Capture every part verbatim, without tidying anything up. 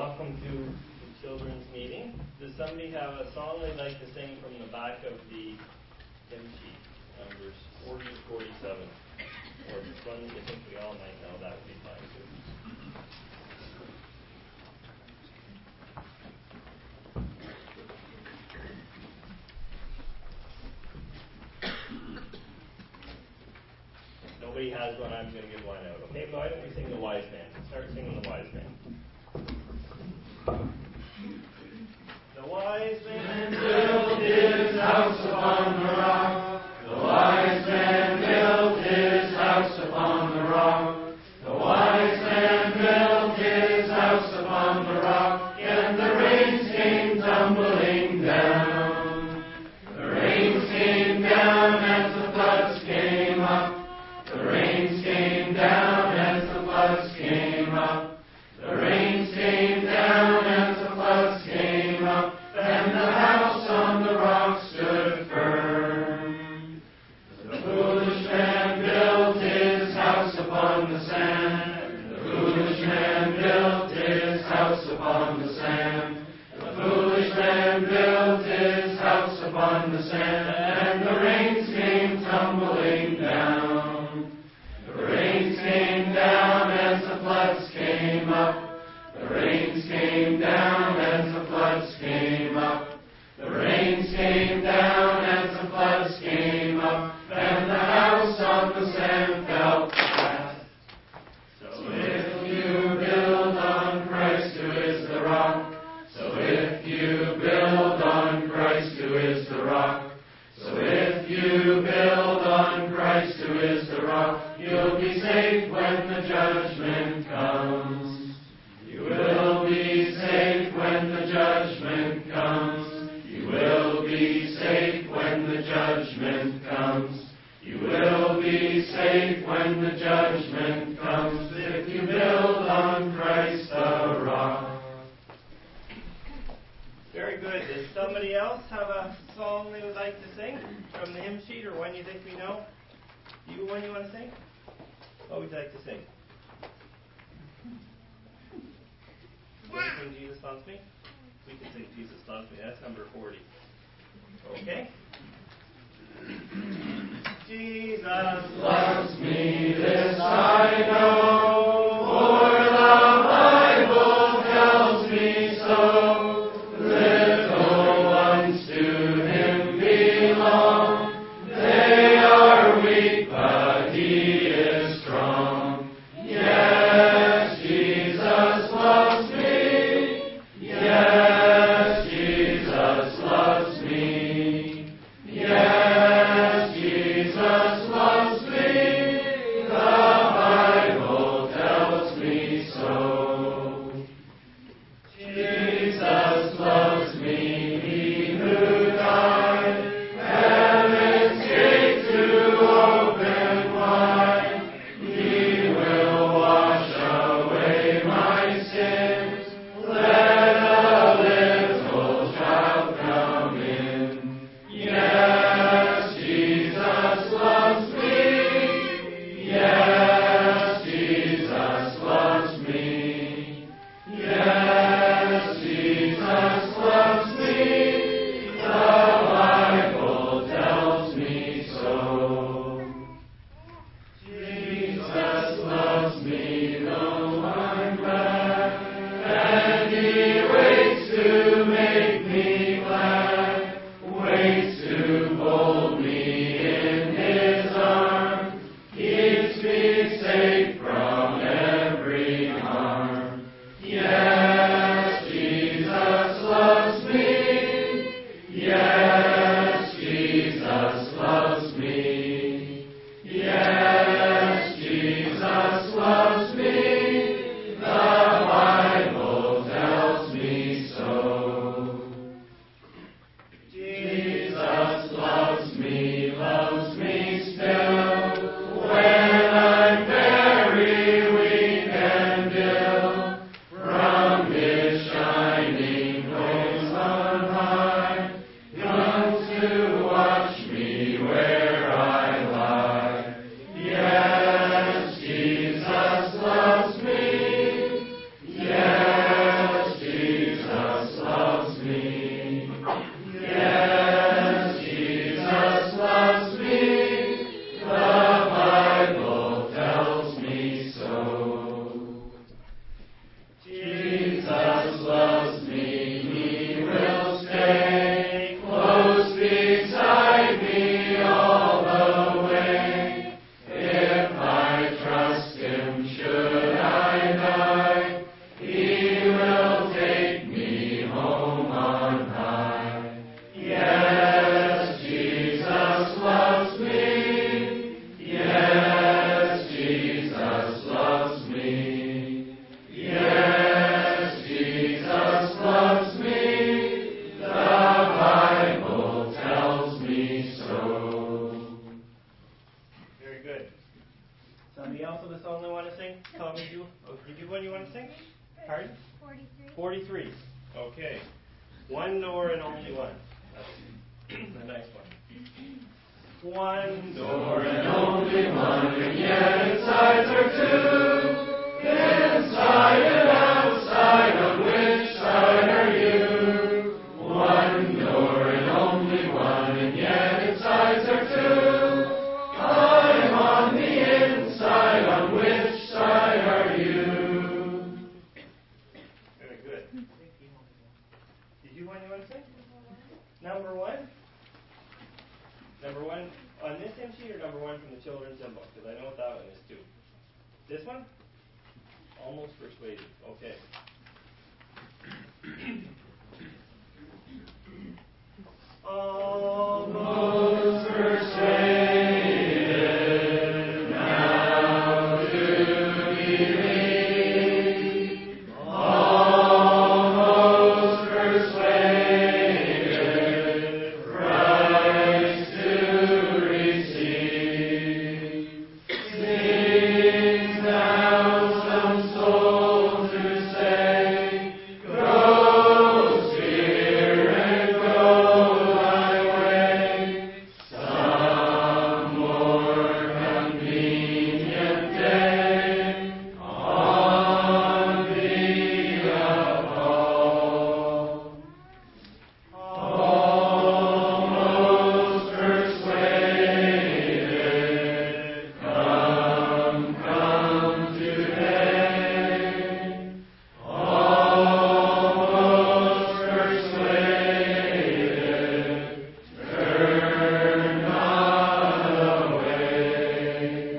welcome to the children's meeting. Does somebody have a song they'd like to sing from the back of the hymn sheet, numbers forty to forty-seven? Or one you think we all might know, that would be fine too. If nobody has one, I'm going to give one out. Okay, why don't we sing the Wise Man? Start singing the Wise Man. The wise man built his house upon the rock. The wise man built his house upon the rock. The wise man built his house upon the rock. And the rains came tumbling down. The rains came down as the floods came up. The rains came down as the floods came up. The rains came down as the floods came up. And the house on the rock stood firm. The foolish man built his house upon the sand. The foolish man built his house upon the sand. The foolish man built his house upon the sand. And the rains came tumbling down. The rains came down as the floods came up. The rains came down as the floods came up. The rains came down as the floods came up. And the house on the sand fell flat. So if you build on Christ who is the rock. So if you build on Christ who is the rock. So if you build on Christ who is the rock. You'll be safe when the judgment comes. You will be safe when the judgment comes. You will be safe when the judgment comes. You will be safe when the judgment comes. If you build on Christ the rock. Very good. Does somebody else have a song they would like to sing from the hymn sheet, or one you think we know? You one you want to sing? What would you like to sing? When Jesus Loves Me? We can sing Jesus Loves Me. That's number forty. Okay? Jesus loves me, this I know, for the Bible tells me so. Little ones to Him belong. They are weak, but He is strong. Yes, Jesus loves me. Yes, Jesus loves me. Yes, Jesus loves me. The Bible tells me so. Jesus loves me. He who died, heaven's gate to open wide. He will wash away my sins. Let a little child come in. Yes, Jesus loves me. Yes, Jesus loves me. Pardon? Forty-three. Forty-three. Okay. One door and only one. That's a nice one. One door and only one, and yet its sides are two. Inside and outside, on which side are you? One door and only one, and yet its sides are two. I'm on the inside, on which side are you? Very good. Did you want to say? Number one? Number one on this hymn sheet or number one from the children's hymn book? Because I know what that one is too. This one? Almost persuaded. Okay. Almost persuaded now to believe. Almost persuaded Christ to receive. Sings now some soul to say, go, Spirit, go thy way. Some more convenient day on thee uphold. Almost persuaded, come, come today. Almost persuaded, turn not away.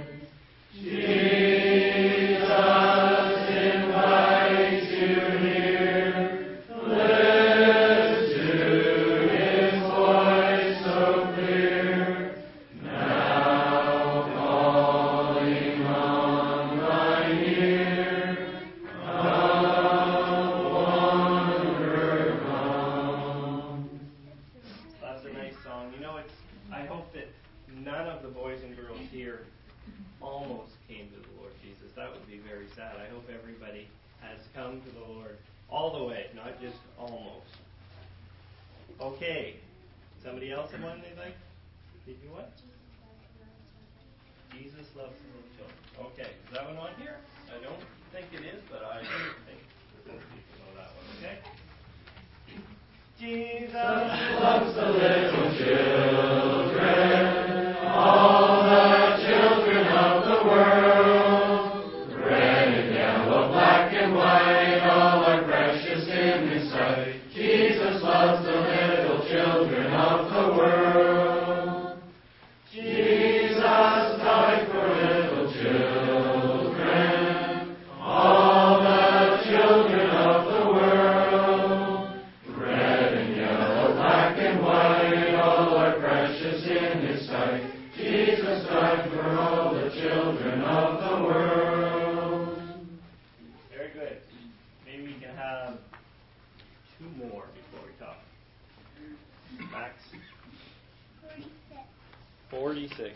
Jesus invites you here. Listen to his voice so clear. Now calling on thine ear. Come, wanderer, come. That's a nice song. You know, it's. I hope that none of the boys and girls here almost came to the Lord Jesus. That would be very sad. I hope everybody has come to the Lord all the way, not just almost. Okay. Somebody else have one they'd like? Did you want? Jesus loves the little children. Okay. Is that one on here? I don't think it is, but I think most people know that one. Okay? Jesus loves the little children, all the children of the world. Red and yellow, black and white, all are precious in his sight. Jesus loves the little children of the world. Jesus died for little children, all the children of the world. Red and yellow, black and white, all are precious in his sight. Jesus died for all the children of the world. Very good. Maybe we can have two more before we talk. Max? forty-six.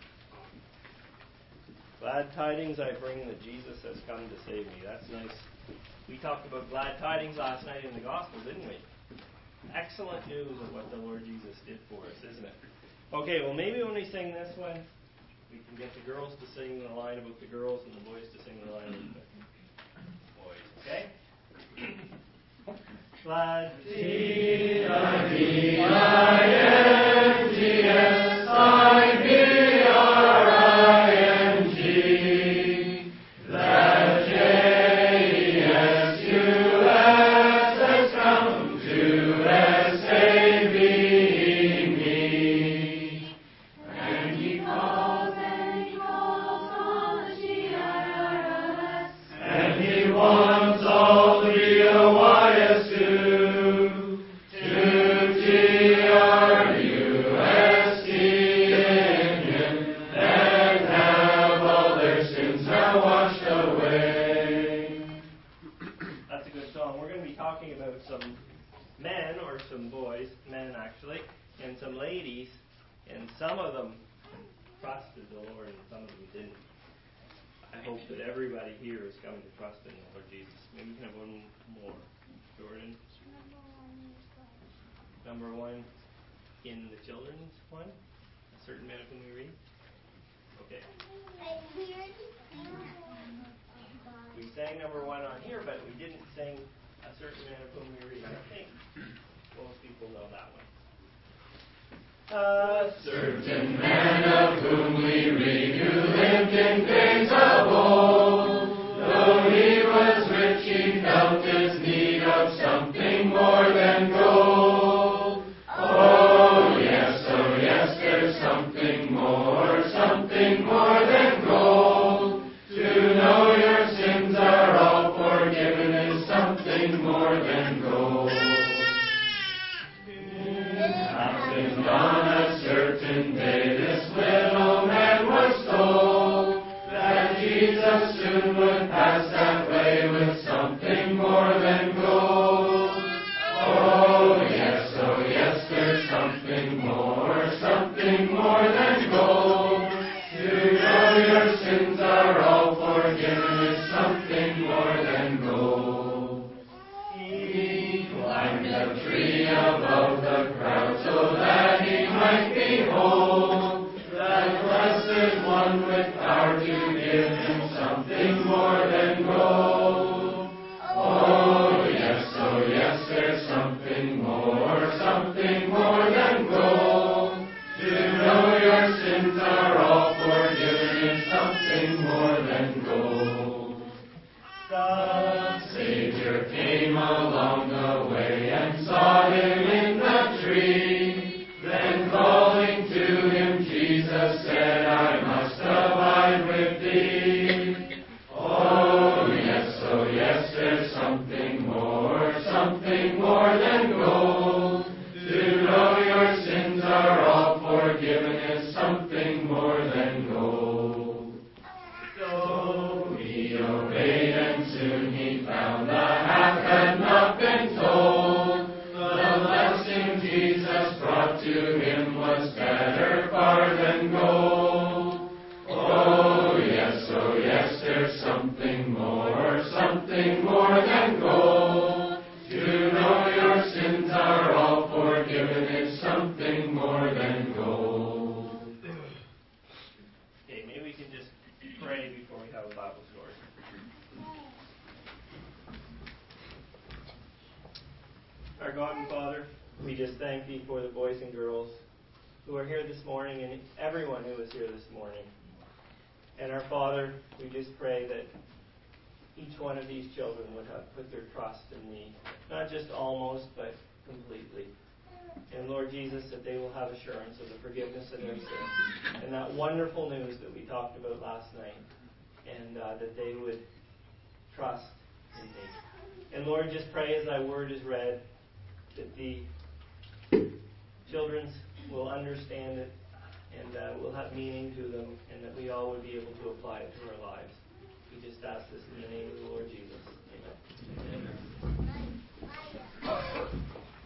Glad tidings I bring that Jesus has come to save me. That's nice. We talked about glad tidings last night in the gospel, didn't we? Excellent news of what the Lord Jesus did for us, isn't it? Okay, well maybe when we sing this one, we can get the girls to sing the line about the girls and the boys to sing the line about the boys, okay? Glad T I D I N G S I B R I N G, that J E S U S has come to save me. And he calls, and he calls all the G I R L S, and he wants all the B O Y S U to T R U S T in him, and have all their sins now washed away. That's a good song. We're going to be talking about some men, or some boys, men actually, and some ladies, and some of them trusted the Lord and some of them didn't. I hope that everybody here is coming to trust in the Lord Jesus. Maybe we can have one more. Jordan? Number one in the children's one? A certain man of whom we read? Okay. We sang number one on here, but we didn't sing a certain man of whom we read. I think most people know that one. A certain man of whom we read, who lived in days of old. Though he was rich, he felt his need of something more than gold. Oh yes, oh yes, there's something more, something more than gold. To know your sins are all forgiven is something more than gold. Happened on a certain day, this little man was told that Jesus soon would pass that way with something more than gold. Oh yes, oh yes, there's something more, something more than gold. To know your sins are all forgiven is something more than gold. He climbed a tree above the crowd so that he might behold that blessed one with power to give him something more than gold. Oh yes, oh yes, there's something more, something more than gold. To know your sins are all forgiven is something more than gold. The Savior came along the way and saw him in the tree. Then calling to him, Jesus said, I must abide with thee. Oh yes, oh yes, there's something more, something more than gold. To know your sins are all forgiven is something more than gold. So he obeyed and soon he found the half had not been told. The blessing Jesus brought to him was better far than gold. Oh yes, oh yes, there's something more, something more than gold. To know your sins are all forgiven is something more than gold. Okay, maybe we can just pray before we have a Bible story. Our God and Father, we just thank Thee for the boys and girls who are here this morning and everyone who is here this morning. And our Father, we just pray that each one of these children would have put their trust in Thee, not just almost, but completely. And Lord Jesus, that they will have assurance of the forgiveness of their sins and that wonderful news that we talked about last night, and uh, that they would trust in Thee. And Lord, just pray as Thy word is read, that the children will understand it and uh, will have meaning to them, and that we all would be able to apply it to our lives. We just ask this in the name of the Lord Jesus. Amen. Amen.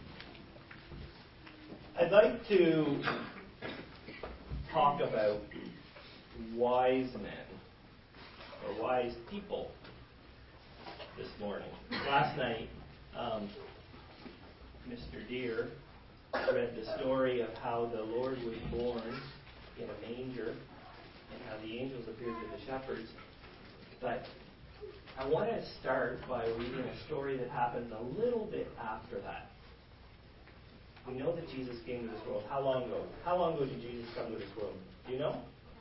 I'd like to talk about wise men or wise people this morning. Last night, um, Mister Deere read the story of how the Lord was born in a manger and how the angels appeared to the shepherds. But I want to start by reading a story that happens a little bit after that. We know that Jesus came to this world. How long ago? How long ago did Jesus come to this world? Do you know?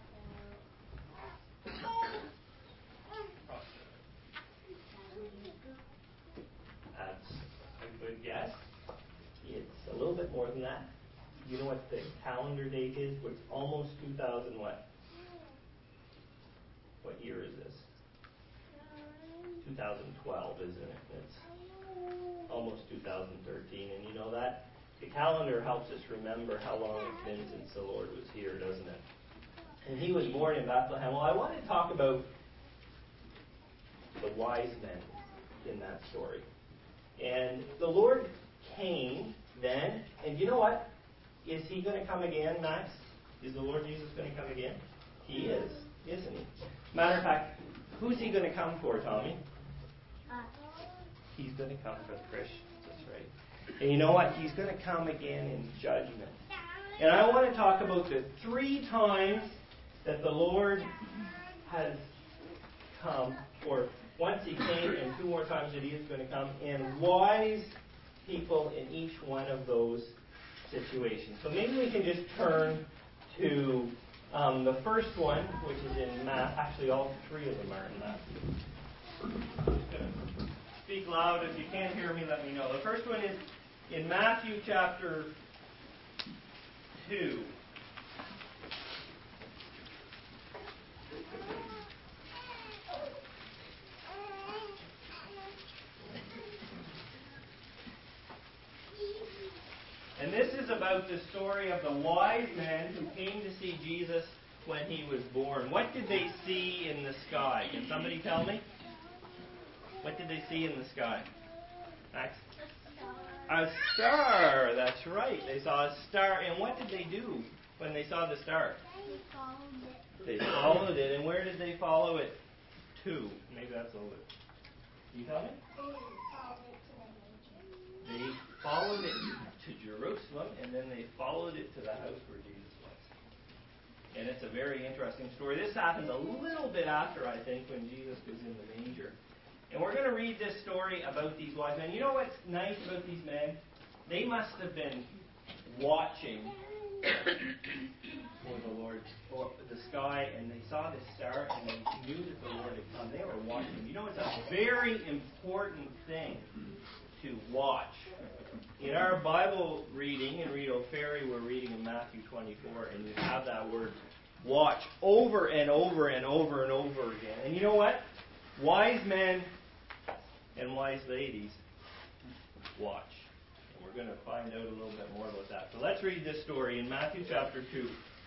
That's a good guess. It's a little bit more than that. You know what the calendar date is? It's almost two thousand what? What year is this? two thousand twelve, isn't it? It's almost two thousand thirteen, and you know that? The calendar helps us remember how long it's been since the Lord was here, doesn't it? And He was born in Bethlehem. Well, I want to talk about the wise men in that story. And the Lord came then, and you know what? Is He going to come again, Max? Is the Lord Jesus going to come again? He is. isn't he? Matter of fact, who's he going to come for, Tommy? He's going to come for the Christians. That's right. And you know what? He's going to come again in judgment. And I want to talk about the three times that the Lord has come, or once he came and two more times that he is going to come, and wise people in each one of those situations. So maybe we can just turn to um, the first one, which is in Matthew. Actually, all three of them are in Matthew. Speak loud. If you can't hear me, let me know. The first one is in Matthew chapter two. And this is about the story of the wise men who came to see Jesus when he was born. What did they see in the sky? Can somebody tell me? What did they see in the sky? Max? A star. That's right. They saw a star. And what did they do when they saw the star? They followed it. They followed it. And where did they follow it to? Maybe that's a little bit. Can you tell me? They followed it to Jerusalem, and then they followed it to the house where Jesus was. And it's a very interesting story. This happens a little bit after, I think, when Jesus was in the manger. And we're going to read this story about these wise men. You know what's nice about these men? They must have been watching for the Lord, for the sky, and they saw this star, and they knew that the Lord had come. They were watching. You know, it's a very important thing to watch. In our Bible reading in Rideau Ferry, we're reading in Matthew twenty-four, and you have that word watch over and over and over and over again. And you know what? Wise men and wise ladies watch. And we're going to find out a little bit more about that. So let's read this story in Matthew chapter two.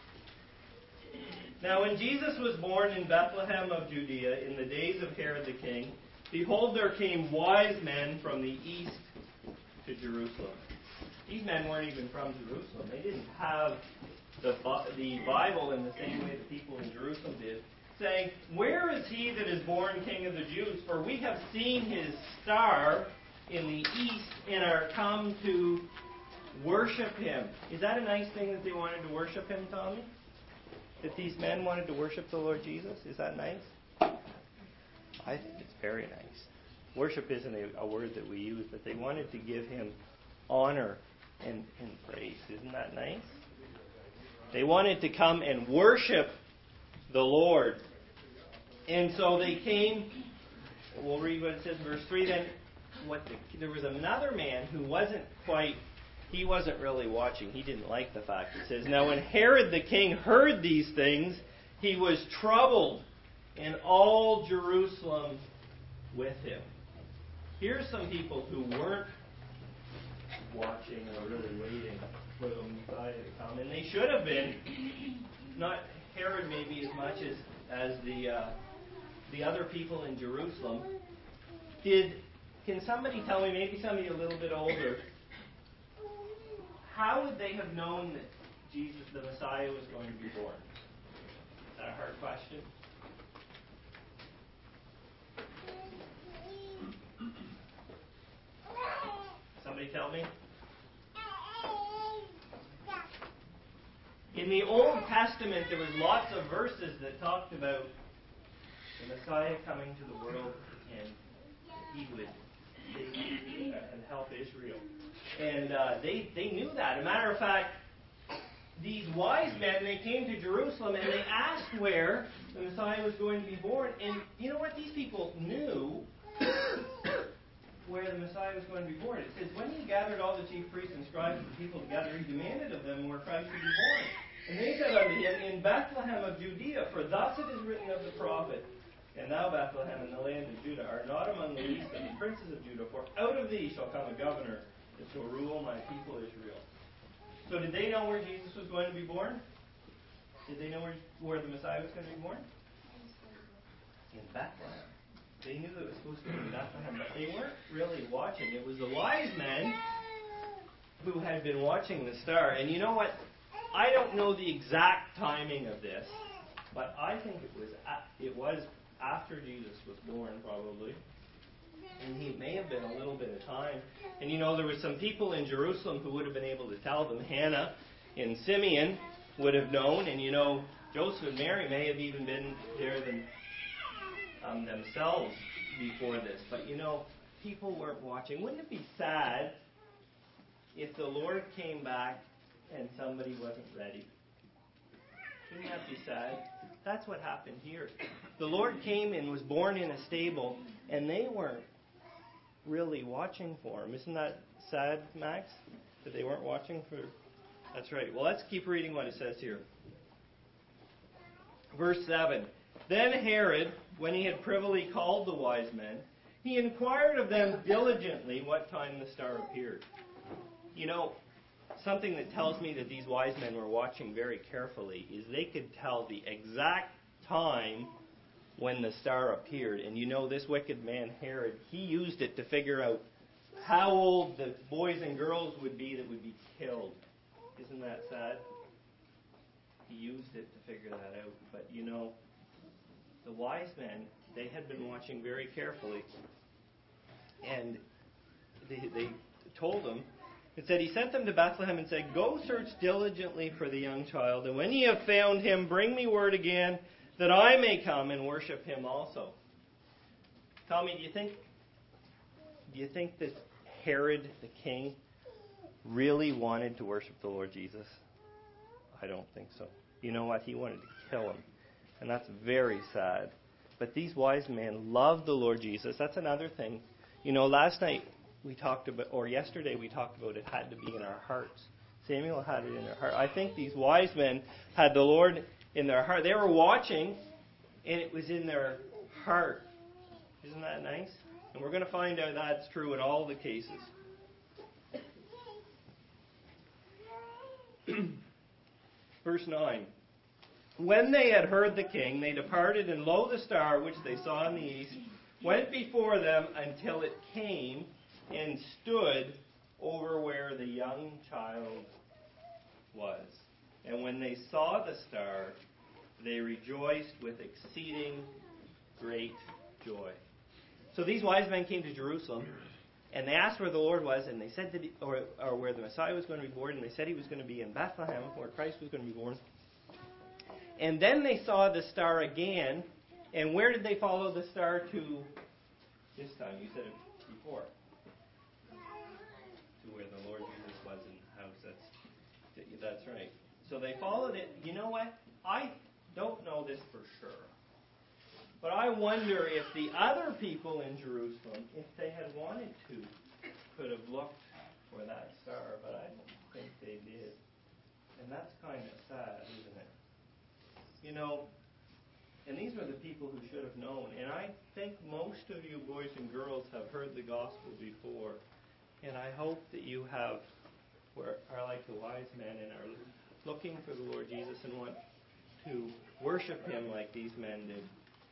Now when Jesus was born in Bethlehem of Judea in the days of Herod the king, behold, there came wise men from the east to Jerusalem. These men weren't even from Jerusalem. They didn't have the, the Bible in the same way the people in Jerusalem did, saying, "Where is he that is born King of the Jews? For we have seen his star in the east and are come to worship him." Is that a nice thing that they wanted to worship him, Tommy? That these men wanted to worship the Lord Jesus? Is that nice? I think it's very nice. Worship isn't a, a word that we use, but they wanted to give him honor and, and praise. Isn't that nice? They wanted to come and worship the Lord. And so they came. We'll read what it says in verse three then. What the, there was another man who wasn't quite, he wasn't really watching. He didn't like the fact. It says, "Now when Herod the king heard these things, he was troubled, and all Jerusalem with him." Here's some people who weren't watching or really waiting for the Messiah to come, and they should have been. Not Herod maybe as much as as the uh, the other people in Jerusalem. Did can somebody tell me, maybe somebody a little bit older, how would they have known that Jesus, the Messiah, was going to be born? Is that a hard question? Somebody tell me. In the Old Testament, there was lots of verses that talked about the Messiah coming to the world and he would save and help Israel. And uh, they, they knew that. As a matter of fact, these wise men, they came to Jerusalem and they asked where the Messiah was going to be born. And you know what? These people knew where the Messiah was going to be born. It says, "When he gathered all the chief priests and scribes and the people together, he demanded of them where Christ would be born. And they said unto him, In Bethlehem of Judea, for thus it is written of the prophet, And thou, Bethlehem, in the land of Judah, art not among the least of the princes of Judah, for out of thee shall come a governor that shall rule my people Israel." So did they know where Jesus was going to be born? Did they know where, where the Messiah was going to be born? In Bethlehem. They knew that it was supposed to be in Bethlehem, but they weren't really watching. It was the wise men who had been watching the star. And you know what? I don't know the exact timing of this, But I think it was a- it was after Jesus was born, probably. And he may have been a little bit of time. And you know, there were some people in Jerusalem who would have been able to tell them. Hannah and Simeon would have known. And you know, Joseph and Mary may have even been there them, um, themselves before this. But you know, people weren't watching. Wouldn't it be sad if the Lord came back and somebody wasn't ready? Wouldn't that be sad? That's what happened here. The Lord came and was born in a stable, and they weren't really watching for him. Isn't that sad, Max? That they weren't watching for... That's right. Well, let's keep reading what it says here. Verse seven. Then Herod, when he had privily called the wise men, he inquired of them diligently what time the star appeared. You know, something that tells me that these wise men were watching very carefully is they could tell the exact time when the star appeared. And you know, this wicked man Herod, he used it to figure out how old the boys and girls would be that would be killed. Isn't that sad? He used it to figure that out. But you know, the wise men, they had been watching very carefully. And they, they told him, it said, he sent them to Bethlehem and said, go search diligently for the young child, and when ye have found him, bring me word again, that I may come and worship him also. Tommy, do you think, do you think that Herod the king really wanted to worship the Lord Jesus? I don't think so. You know what? He wanted to kill him. And that's very sad. But these wise men loved the Lord Jesus. That's another thing. You know, last night we talked about, or yesterday we talked about it had to be in our hearts. Samuel had it in their heart. I think these wise men had the Lord in their heart. They were watching, and it was in their heart. Isn't that nice? And we're going to find out that's true in all the cases. Verse nine. When they had heard the king, they departed, and lo, the star which they saw in the east went before them until it came and stood over where the young child was. And when they saw the star, they rejoiced with exceeding great joy. So these wise men came to Jerusalem, and they asked where the Lord was, and they said that he, or, or where the Messiah was going to be born, and they said he was going to be in Bethlehem, where Christ was going to be born. And then they saw the star again, and where did they follow the star to this time? You said it before. To where the Lord Jesus was in the house. That's, that's right. So they followed it. You know what? I don't know this for sure. But I wonder if the other people in Jerusalem, if they had wanted to, could have looked for that star. But I don't think they did. And that's kind of sad, isn't it? You know, and these were the people who should have known. And I think most of you boys and girls have heard the gospel before. And I hope that you have, are like the wise men and are looking for the Lord Jesus and want to worship him like these men did.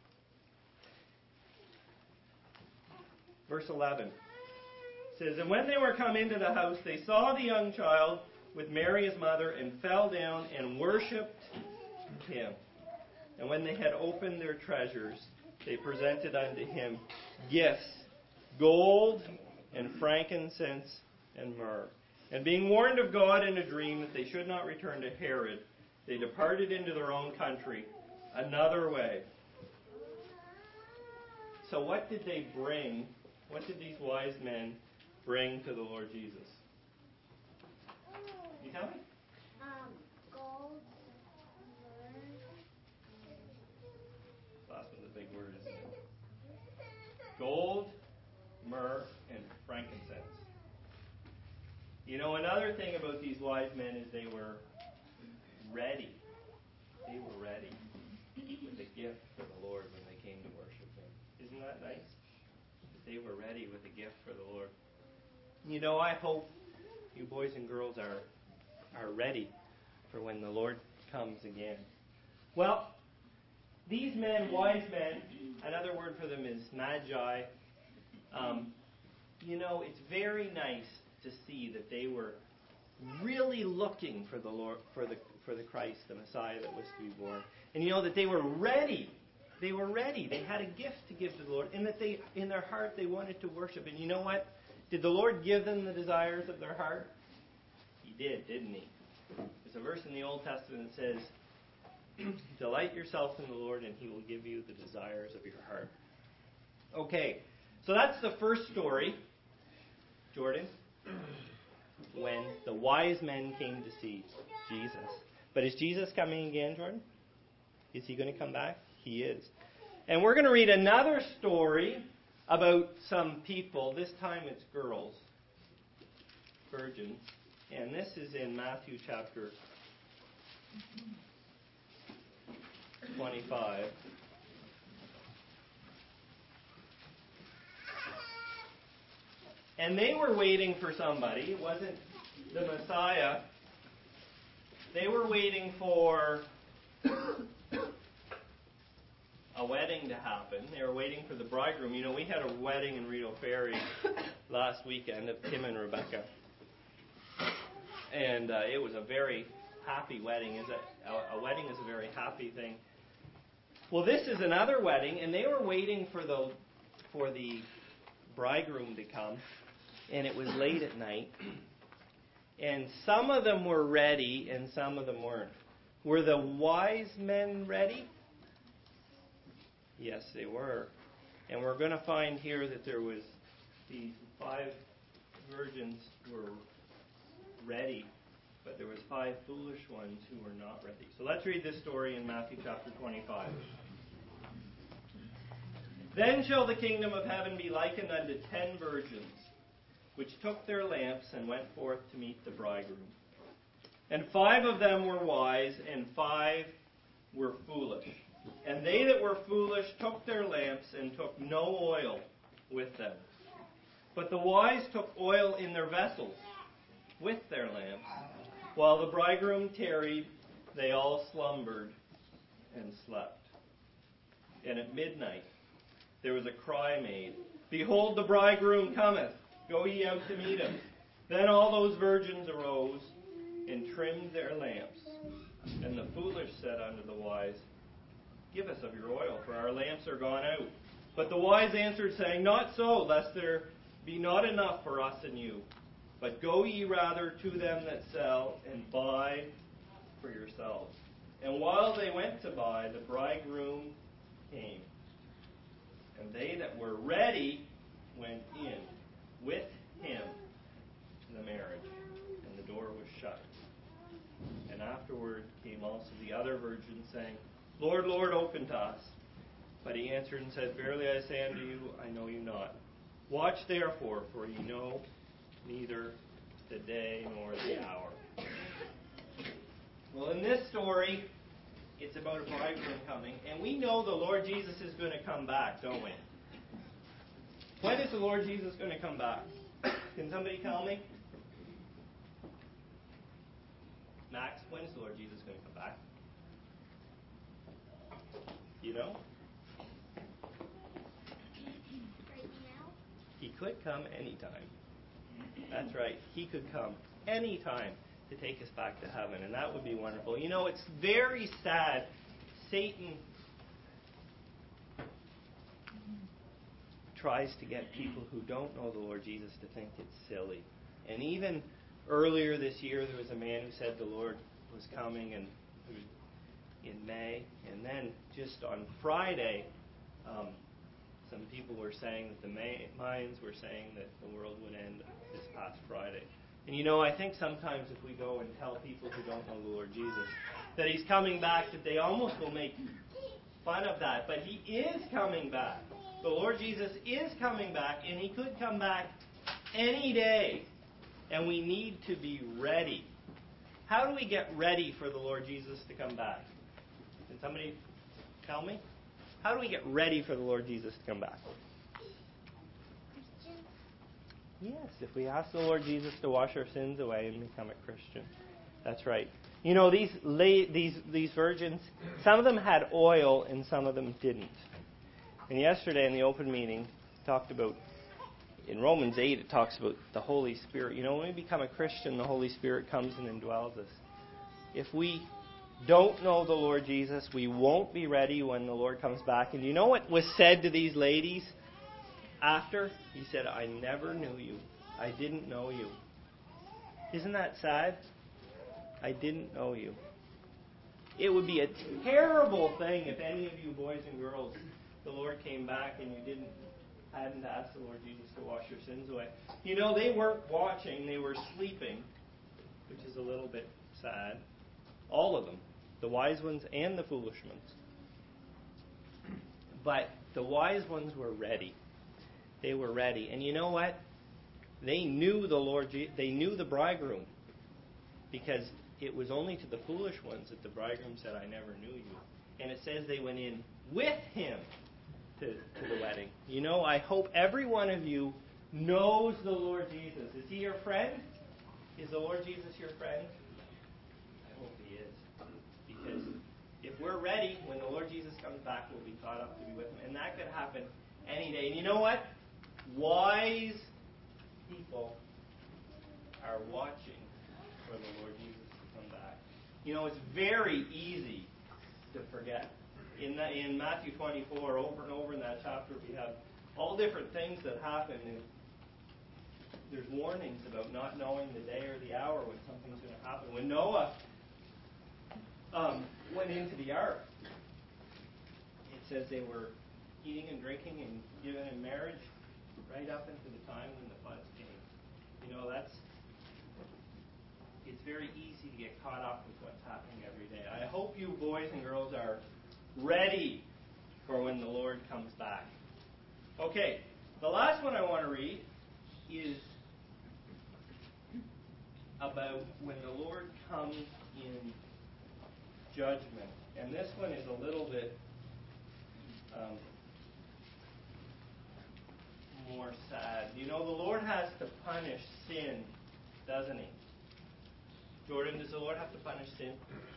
Verse eleven says, and when they were come into the house, they saw the young child with Mary his mother, and fell down and worshipped him. And when they had opened their treasures, they presented unto him gifts, gold and frankincense and myrrh. And being warned of God in a dream that they should not return to Herod, they departed into their own country another way. So what did they bring? What did these wise men bring to the Lord Jesus? You tell me? Um, gold, myrrh. Last one's a big word, isn't it? Gold, myrrh, and frankincense. You know, another thing about these wise men is they were ready. They were ready with a gift for the Lord when they came to worship him. Isn't that nice? They were ready with a gift for the Lord. You know, I hope you boys and girls are are ready for when the Lord comes again. Well, these men, wise men, another word for them is magi. Um, you know, it's very nice to see that they were really looking for the Lord, for the for the Christ, the Messiah that was to be born. And you know that they were ready. They were ready. They had a gift to give to the Lord, and that they, in their heart, they wanted to worship. And you know what? Did the Lord give them the desires of their heart? He did, didn't he? There's a verse in the Old Testament that says, "Delight yourself in the Lord, and He will give you the desires of your heart." Okay, so that's the first story, Jordan, when the wise men came to see Jesus. But is Jesus coming again, Jordan? Is He going to come back? He is. And we're going to read another story about some people. This time it's girls, virgins. And this is in Matthew chapter twenty-five. And they were waiting for somebody. It wasn't the Messiah. They were waiting for a wedding to happen. They were waiting for the bridegroom. You know, we had a wedding in Rideau Ferry last weekend of Tim and Rebecca. And uh, it was a very happy wedding. Is a, a wedding is a very happy thing. Well, this is another wedding, and they were waiting for the for the bridegroom to come. And it was late at night. And some of them were ready, and some of them weren't. Were the wise men ready? Yes, they were. And we're going to find here that there was these five virgins were ready, but there was five foolish ones who were not ready. So let's read this story in Matthew chapter twenty-five. "Then shall the kingdom of heaven be likened unto ten virgins, which took their lamps and went forth to meet the bridegroom. And five of them were wise, and five were foolish. And they that were foolish took their lamps, and took no oil with them. But the wise took oil in their vessels with their lamps. While the bridegroom tarried, they all slumbered and slept. And at midnight there was a cry made, Behold, the bridegroom cometh. Go ye out to meet him. Then all those virgins arose and trimmed their lamps. And the foolish said unto the wise, Give us of your oil, for our lamps are gone out. But the wise answered, saying, Not so, lest there be not enough for us and you. But go ye rather to them that sell, and buy for yourselves. And while they went to buy, the bridegroom came. And they that were ready went in with him to the marriage, and the door was shut. And afterward came also the other virgins, saying, Lord, Lord, open to us. But he answered and said, Verily I say unto you, I know you not. Watch therefore, for ye know neither the day nor the hour. Well, in this story, it's about a bridegroom coming, and we know the Lord Jesus is going to come back, don't we? When is the Lord Jesus going to come back? Can somebody tell me? Max, when is the Lord Jesus going to come back? You know? Right now? He could come anytime. That's right. He could come anytime to take us back to heaven, and that would be wonderful. You know, it's very sad. Satan tries to get people who don't know the Lord Jesus to think it's silly. And even earlier this year, there was a man who said the Lord was coming, and it was in May. And then just on Friday, um, some people were saying that the May, Mayans were saying that the world would end this past Friday. And you know, I think sometimes if we go and tell people who don't know the Lord Jesus that He's coming back, that they almost will make fun of that. But He is coming back. The Lord Jesus is coming back, and He could come back any day. And we need to be ready. How do we get ready for the Lord Jesus to come back? Can somebody tell me? How do we get ready for the Lord Jesus to come back? Christian? Yes, if we ask the Lord Jesus to wash our sins away and become a Christian. That's right. You know, these la- these these virgins, some of them had oil and some of them didn't. And yesterday in the open meeting, talked about in Romans eight, it talks about the Holy Spirit. You know, when we become a Christian, the Holy Spirit comes and indwells us. If we don't know the Lord Jesus, we won't be ready when the Lord comes back. And you know what was said to these ladies after? He said, I never knew you. I didn't know you. Isn't that sad? I didn't know you. It would be a terrible thing if any of you boys and girls, the Lord came back and you didn't hadn't asked the Lord Jesus to wash your sins away. You know, they weren't watching, they were sleeping, which is a little bit sad. All of them, the wise ones and the foolish ones. But the wise ones were ready. They were ready. And you know what? They knew the Lord, they knew the bridegroom, because it was only to the foolish ones that the bridegroom said, I never knew you. And it says they went in with him to, to the wedding. You know, I hope every one of you knows the Lord Jesus. Is he your friend? Is the Lord Jesus your friend? I hope he is. Because if we're ready, when the Lord Jesus comes back, we'll be caught up to be with him. And that could happen any day. And you know what? Wise people are watching for the Lord Jesus to come back. You know, it's very easy to forget. In the, in Matthew twenty-four, over and over in that chapter, we have all different things that happen. And there's warnings about not knowing the day or the hour when something's going to happen. When Noah um, went into the ark, it says they were eating and drinking and given in marriage right up into the time when the floods came. You know, that's it's very easy to get caught up with what's happening every day. I hope you boys and girls are ready for when the Lord comes back. Okay, the last one I want to read is about when the Lord comes in judgment. And this one is a little bit um, more sad. You know, the Lord has to punish sin, doesn't he? Jordan, does the Lord have to punish sin?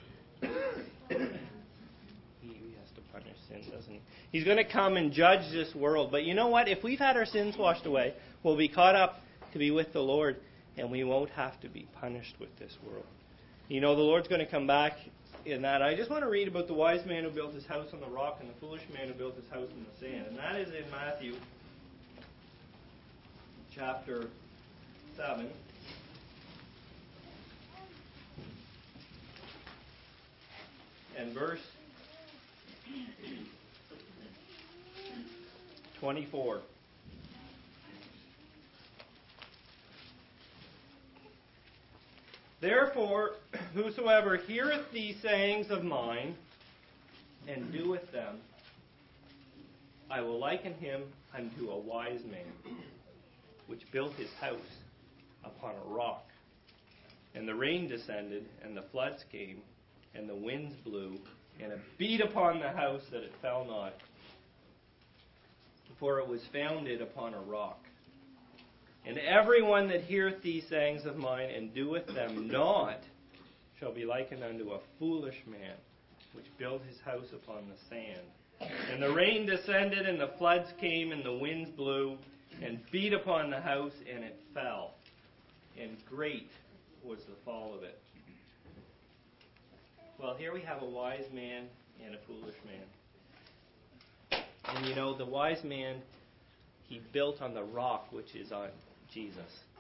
He has to punish sin, doesn't he? He's going to come and judge this world. But you know what? If we've had our sins washed away, we'll be caught up to be with the Lord, and we won't have to be punished with this world. You know, the Lord's going to come back in that. I just want to read about the wise man who built his house on the rock and the foolish man who built his house in the sand. And that is in Matthew chapter seven. And verse twenty-four. Therefore, whosoever heareth these sayings of mine, and doeth them, I will liken him unto a wise man, which built his house upon a rock. And the rain descended, and the floods came, and the winds blew, and it beat upon the house that it fell not. For it was founded upon a rock. And every one that heareth these sayings of mine, and doeth them not, shall be likened unto a foolish man, which built his house upon the sand. And the rain descended, and the floods came, and the winds blew, and beat upon the house, and it fell. And great was the fall of it. Well, here we have a wise man and a foolish man. And you know, the wise man, he built on the rock, which is on Jesus.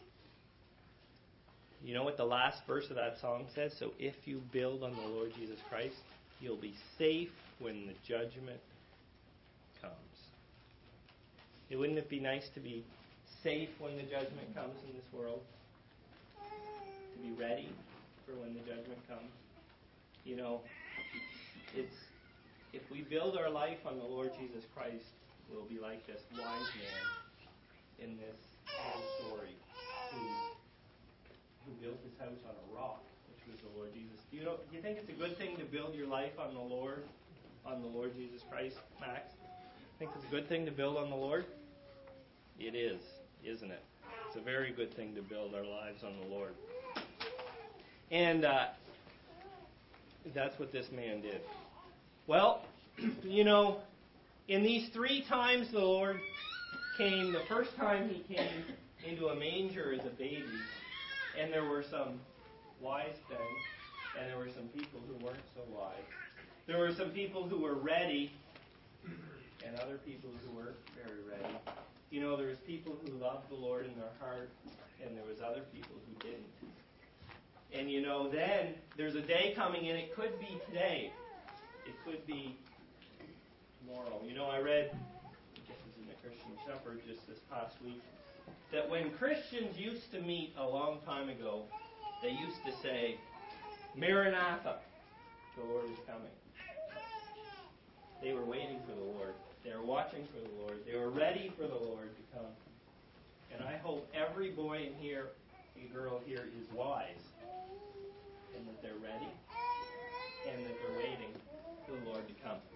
You know what the last verse of that song says? So if you build on the Lord Jesus Christ, you'll be safe when the judgment comes. It wouldn't it be nice to be safe when the judgment comes in this world? To be ready for when the judgment comes? You know, it's if we build our life on the Lord Jesus Christ, we'll be like this wise man in this little story who, who built his house on a rock, which was the Lord Jesus. Do you know? Do you think it's a good thing to build your life on the Lord, on the Lord Jesus Christ, Max? Think it's a good thing to build on the Lord? It is, isn't it? It's a very good thing to build our lives on the Lord. And uh, that's what this man did. Well, you know, in these three times the Lord came, the first time he came into a manger as a baby, and there were some wise men, and there were some people who weren't so wise. There were some people who were ready, and other people who weren't very ready. You know, there was people who loved the Lord in their heart, and there was other people who didn't. And you know, then there's a day coming, and it could be today. It could be tomorrow. You know, I read, this is in the Christian Shepherd just this past week, that when Christians used to meet a long time ago, they used to say, Maranatha, the Lord is coming. They were waiting for the Lord. They were watching for the Lord. They were ready for the Lord to come. And I hope every boy in here, a girl here, is wise. And that they're ready. And that they're waiting for the Lord to come.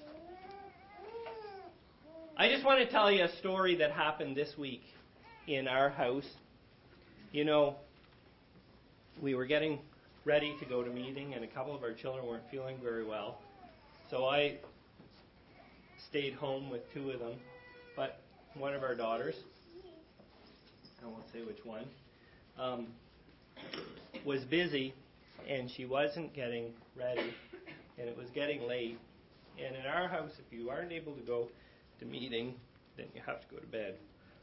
I just want to tell you a story that happened this week in our house. You know, we were getting ready to go to meeting, and a couple of our children weren't feeling very well. So I stayed home with two of them. But one of our daughters, I won't say which one, um, was busy, and she wasn't getting ready, and it was getting late. And in our house, if you aren't able to go to meeting, then you have to go to bed.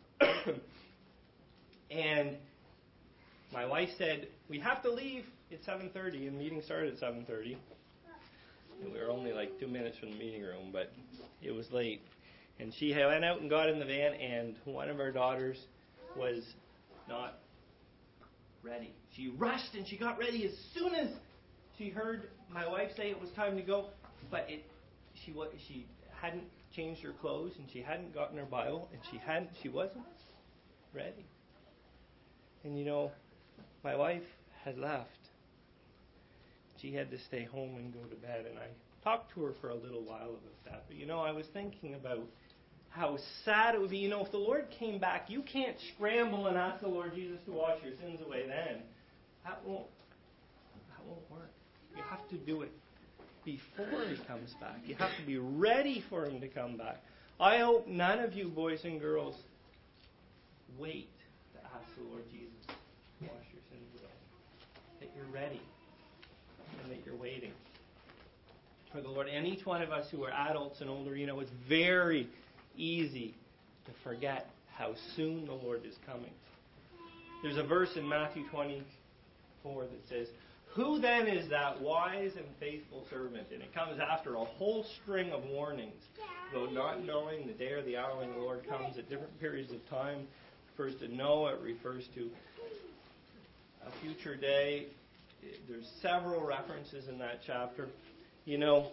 And my wife said, we have to leave at seven thirty, and the meeting started at seven thirty. And we were only like two minutes from the meeting room, but it was late. And she went out and got in the van, and one of our daughters was not ready. She rushed and she got ready as soon as she heard my wife say it was time to go, but it she she hadn't changed her clothes, and she hadn't gotten her Bible, and she hadn't she wasn't ready. And you know, my wife had left. She had to stay home and go to bed, and I talked to her for a little while about that. But you know, I was thinking about how sad it would be. You know, if the Lord came back, you can't scramble and ask the Lord Jesus to wash your sins away then. That won't, that won't work. You have to do it before He comes back. You have to be ready for Him to come back. I hope none of you boys and girls wait to ask the Lord Jesus to wash your sins away. That you're ready and that you're waiting for the Lord. And each one of us who are adults and older, you know, it's very easy to forget how soon the Lord is coming. There's a verse in Matthew twenty-four that says, who then is that wise and faithful servant? And it comes after a whole string of warnings. Though not knowing the day or the hour when the Lord comes at different periods of time. It refers to Noah. It refers to a future day. There's several references in that chapter. You know,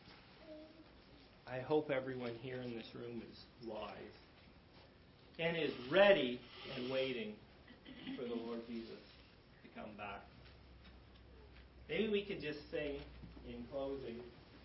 I hope everyone here in this room is wise and is ready and waiting for the Lord Jesus to come back. Maybe we could just sing in closing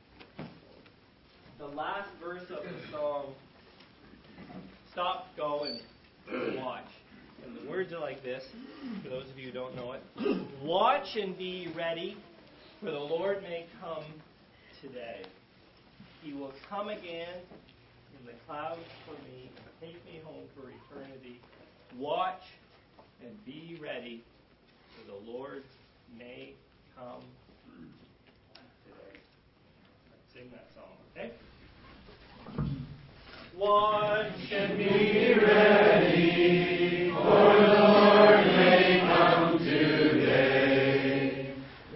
the last verse of the song, Stop, Go, and Watch. And the words are like this, for those of you who don't know it. Watch and be ready, for the Lord may come today. He will come again in the clouds for me and take me home for eternity. Watch and be ready, for the Lord may come today. Let's sing that song, okay? Watch and be ready, for the Lord may come today.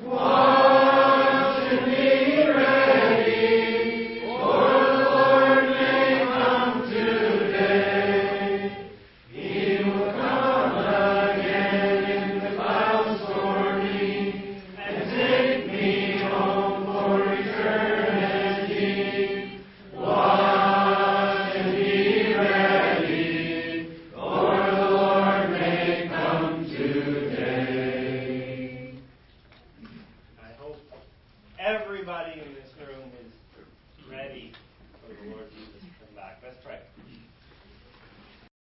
Watch and be ready, for the Lord may come today. He will come again in the clouds for me, and take me home for eternity. Watch and be ready, for the Lord may come today. I hope everybody in this room is ready for the Lord Jesus to come back. Let's pray.